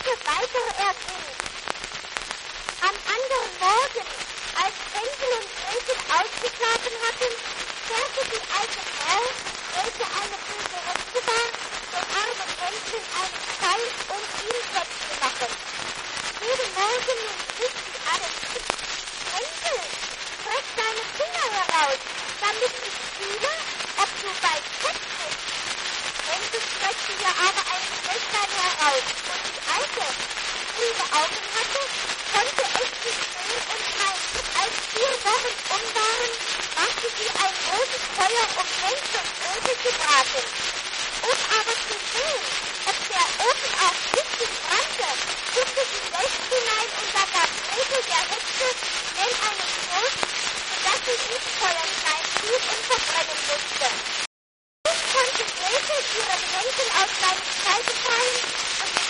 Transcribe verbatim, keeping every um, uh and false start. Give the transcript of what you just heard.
Geschichte weiter erzählt. Am anderen Morgen, als Hänsel und Gretel ausgeschlafen hatten, kehrte die alte Frau, welche eine böse Hexe war, dem armen Hänsel einen Pfeil und ihn fett zu machen. Jeden Morgen nun rief sie allen zu: Hänsel, streck deine Finger heraus, damit ich fühle, ob du bald fett bist. Hänsel streckte ihr aber ein Fröschlein heraus, und die Alte, die trübe Augen hatte, konnte es nicht sehen und meinte, als vier Wochen um waren, machte sie ein großes Feuer, um Hänsel und Gretel zu braten. Um aber zu sehen, ob der Ofen auch richtig brannte, guckte sie selbst hinein und da gab Gretel der Hexe schnell einen Stoß, sodass sie ins Feuer hineinfiel und verbrennen musste. Nun konnte Gretel ihren Hänsel aus seinem Kleid fallen und